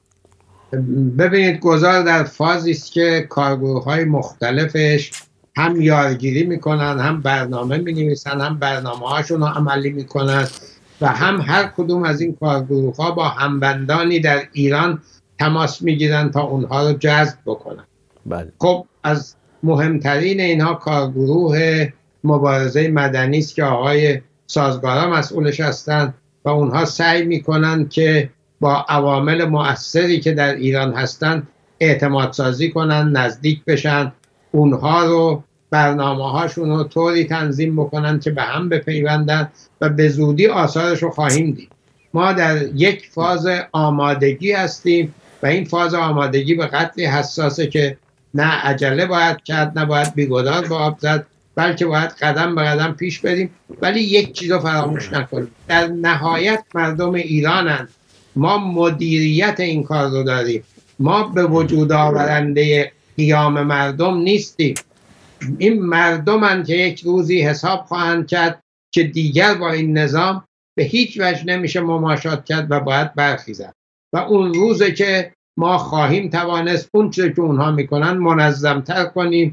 ببینید گذار در فازی است که کارگروه های مختلفش هم یارگیری میکنن، هم برنامه مینویسن، هم برنامه هاشون رو عملی میکنن و هم هر کدوم از این کارگروه ها با همبندانی در ایران تماس میگیرن تا اونها رو جذب بکنن. بله. خب از مهمترین اینها کارگروه مبارزه مدنی است که آقای سازگارا مسئولش هستند و اونها سعی میکنن که با عوامل مؤثری که در ایران هستند اعتماد سازی کنن، نزدیک بشن، اونها رو برنامه هاشون رو طوری تنظیم بکنن که به هم بپیوندن و به زودی آثارش رو خواهیم دید. ما در یک فاز آمادگی هستیم و این فاز آمادگی به قدری حساسه که نه عجله باید کرد، نه باید بیگدار به آب زد، بلکه باید قدم به قدم پیش بریم. ولی یک چیز رو فراموش نکنیم، در نهایت مردم ایرانن. ما مدیریت این کار رو داریم، ما به وجود آورنده قیام مردم نیستیم. این مردمن که یک روزی حساب خواهند کرد که دیگر با این نظام به هیچ وجه نمیشه مماشات کرد و باید برخیزد و اون روزه که ما خواهیم توانست اون چیزی که اونها میکنن منظمتر کنیم،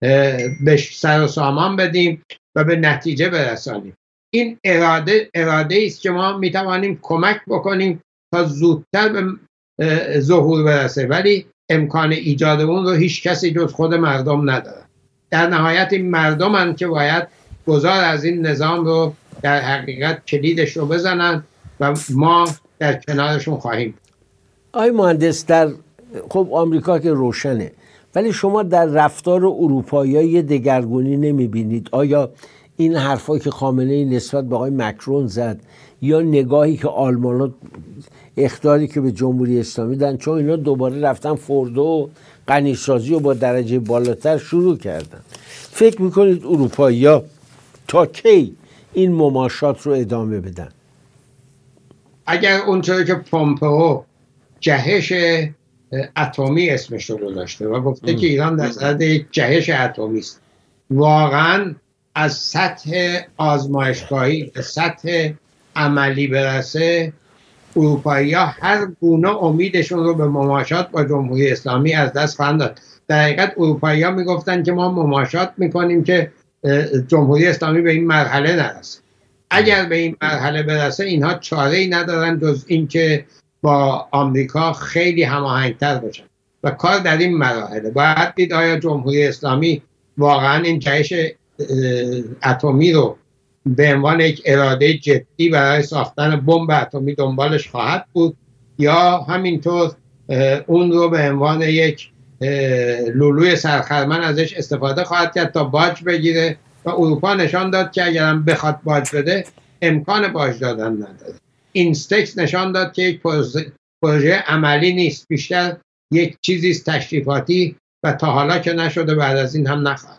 به سر و سامان بدیم و به نتیجه برسانیم. این اراده است که ما میتوانیم کمک بکنیم تا زودتر به ظهور برسه، ولی امکان ایجاد اون رو هیچ کسی جز خود مردم نداره. در نهایت این مردمن که باید گذار از این نظام رو در حقیقت کلیدش رو بزنن و ما در کنارشون خواهیم. آقای مهندس، در خب آمریکا که روشنه، ولی شما در رفتار اروپایی‌ها یه دگرگونی نمی‌بینید؟ آیا این حرفایی که خامنه‌ای نسبت به آقای مکرون زد یا نگاهی که آلمان‌ها اخطاری که به جمهوری اسلامی دادن، چون اینا دوباره رفتن فوردو و غنیسازی رو با درجه بالاتر شروع کردن، فکر میکنید اروپایی‌ها تا کی این مماشات رو ادامه بدن؟ اگر اونطوری که پومپئو جهش اتمی اسمش رو گذاشته و گفته که ایران در صدد یک جهش اتمی است، واقعا از سطح آزمایشگاهی به سطح عملی برسه، اروپایی‌ها هر گونه امیدشون رو به مماشات با جمهوری اسلامی از دست خواهند داد. در حقیقت اروپایی‌ها میگفتن که ما مماشات میکنیم که جمهوری اسلامی به این مرحله نرسه. اگر به این مرحله برسه اینها چاره‌ای ندارن جز این که با آمریکا خیلی هماهنگتر باشن و کار در این مراحل. باید دید آیا جمهوری اسلامی واقعا این جهش اتمی رو به عنوان یک اراده جدی برای ساختن بمب اتمی دنبالش خواهد بود یا همینطور اون رو به عنوان یک لولوی سرخرمن ازش استفاده خواهد کرد تا باج بگیره و اروپا نشان داد که اگرم بخواد باج بده امکان باج دادن نداره. اینستکس نشان داد که یک پروژه عملی نیست، بیشتر یک چیزی تشریفاتی و تا حالا که نشده بعد از این هم نخواهد.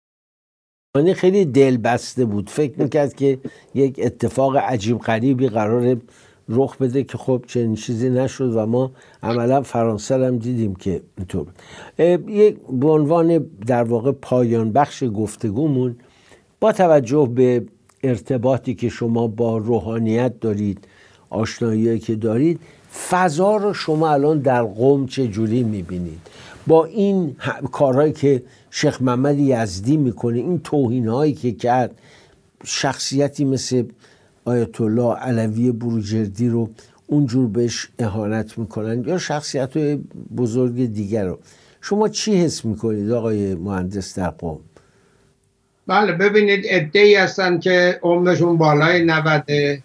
من خیلی دل بسته بود، فکر میکرد که یک اتفاق عجیب غریبی قراره رخ بده که خب چنین چیزی نشد و ما عملا فرانسه هم دیدیم که اینطور. یک به عنوان در واقع پایان بخش گفتگومون، با توجه به ارتباطی که شما با روحانیت دارید، آشنایی که دارید، فضا رو شما الان در قم چجوری میبینید؟ با این کارهایی که شیخ محمد یزدی میکنه، این توهینهایی که کرد، شخصیتی مثل آیت الله علوی بروجردی رو اونجور بهش اهانت میکنن یا شخصیت‌های بزرگ دیگر رو، شما چی حس میکنید آقای مهندس در قم؟ بله، ببینید عده‌ای هستن که عمرشون بالای 90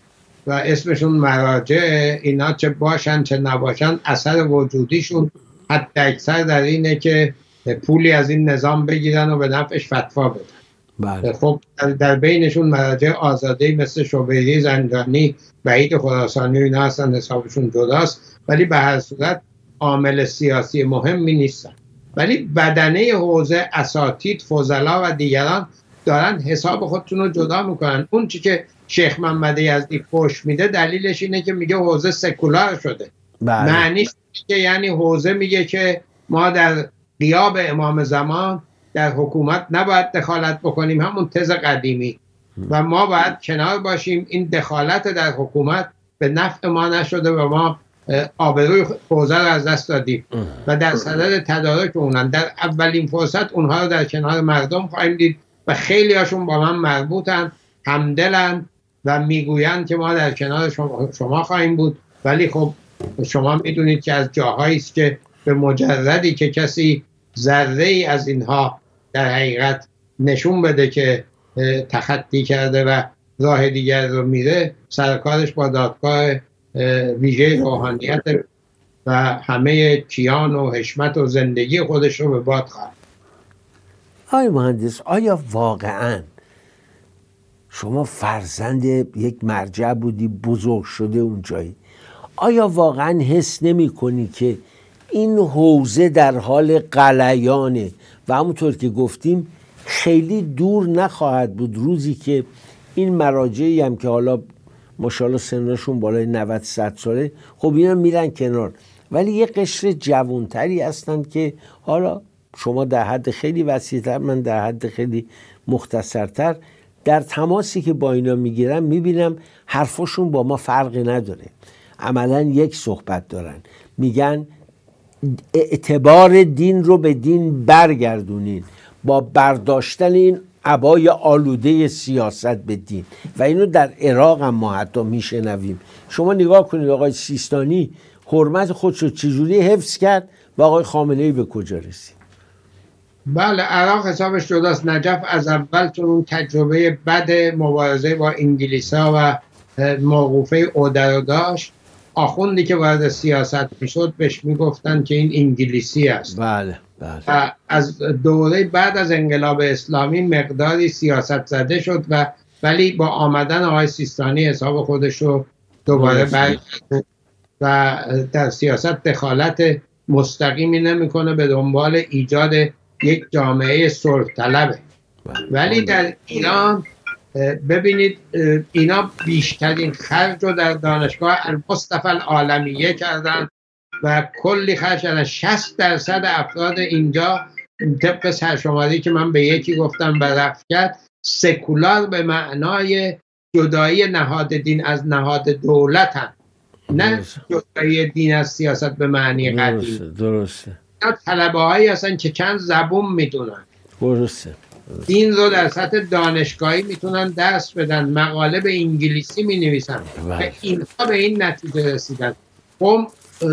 و اسمشون مراجع، اینا چه باشن چه نباشن اثر وجودیشون حتی اکثر در اینه که پولی از این نظام بگیرن و به نفعش فتوا بدن. بله. خب در بینشون مراجع آزاده‌ای مثل شبیری، زنجانی، وحید خراسانی و اینا هستن، حسابشون جداست، ولی به هر صورت عامل سیاسی مهمی نیستن. ولی بدنه حوزه، اساتید، فضلا و دیگران دارن حساب خودشون رو جدا میکنن. اون چی که شیخ محمد یزدی پشت میده دلیلش اینه که میگه حوزه سکولار شده. بله. معنیش که یعنی حوزه میگه که ما در غیاب امام زمان در حکومت نباید دخالت بکنیم، همون تز قدیمی، و ما باید کنار باشیم. این دخالت در حکومت به نفع ما نشده و ما آبروی حوزه رو از دست دادیم و در صدد تدارک اونن. در اولین فرصت اونها رو در کنار مردم خواهیم دید و خیلی هاشون با من مربوطن، همدلن و میگویند که ما در کنار شما خواهیم بود. ولی خب شما میدونید که از جاهایی است که به مجردی که کسی ذره ای از اینها در حقیقت نشون بده که تخطی کرده و راه دیگر رو میره، سرکارش با دادگاه ویژه روحانیت و همه کیان و حشمت و زندگی خودش رو به باد خواهد. آقای مهندس، آیا واقعاً شما فرزند یک مرجع بودی، بزرگ شده اونجایی، آیا واقعاً حس نمی کنی که این حوزه در حال غلیانه و همونطور که گفتیم خیلی دور نخواهد بود روزی که این مراجعی هم که حالا ماشاءالله سنشون بالای 90-100 ساله، خب اینا میرن کنار، ولی یه قشر جوانتری هستن که حالا شما در حد خیلی وسیع‌تر، من در حد خیلی مختصرتر، در تماسی که با اینا میگیرم میبینم حرفاشون با ما فرقی نداره. عملا یک صحبت دارن، میگن اعتبار دین رو به دین برگردونین با برداشتن این عبای آلوده سیاست به دین. و اینو در عراق هم ما حتی میشنویم. شما نگاه کنید آقای سیستانی حرمت خودش رو چجوری حفظ کرد و آقای خامنه‌ای به کجا رسید. بله، عراق حسابش جداست. نجف از اول چون اون تجربه بد مبارزه با انگلیسا و موقوفه اوده رو داشت، آخوندی که وارد سیاست میشد بهش میگفتن که این انگلیسی است. بله بله. و از دوره بعد از انقلاب اسلامی مقداری سیاست زده شد و ولی با آمدن آقای سیستانی حساب خودش رو دوباره برگرد و در سیاست دخالت مستقیمی نمیکنه، به دنبال ایجاد یک جامعه صلح طلبه. ولی در ایران ببینید اینا بیشترین خرج رو در دانشگاه المصطفى العالمیه کردن و کلی خرج کردن. 60% افراد اینجا طبق سرشماری که من به یکی گفتم بررسی کرد، سکولار به معنای جدایی نهاد دین از نهاد دولت هم، نه جدایی دین از سیاست به معنی قدیم. درسته. طلبه هایی هستن که چند زبون میدونن، درسته. دین رو در سطح دانشگاهی میتونن درس بدن، مقاله به انگلیسی می نویسن و اینها به این نتیجه رسیدن. قوم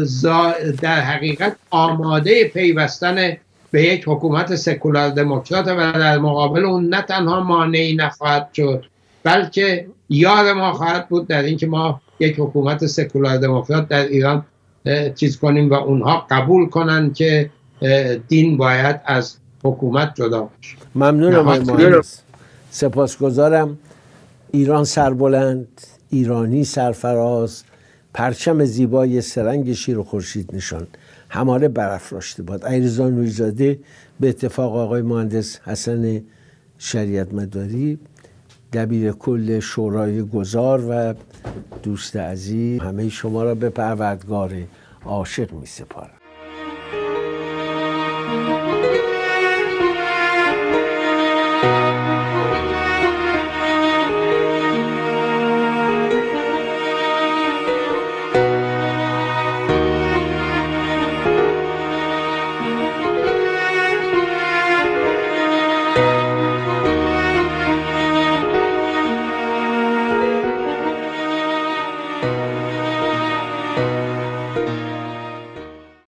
در حقیقت آماده پیوستن به یک حکومت سکولار دموکرات و در مقابل اون نه تنها مانعی نخواهد شد بلکه یار ما خواهد بود در اینکه ما یک حکومت سکولار دموکرات در ایران چیز کنیم و اونها قبول کنن که دین باید از حکومت جدا باشه. ممنونم آقای مهندس، سپاسگزارم. ایران سربلند، ایرانی سرفراز، پرچم زیبای سرنگ شیر و خورشید نشان هماره برافراشته باد. علیرضا نوری‌زاده به اتفاق آقای مهندس حسن شریعت مداری، دبیر کل شورای گذار و دوست عزیز، همه شما را به پروردگار عاشق می سپارم.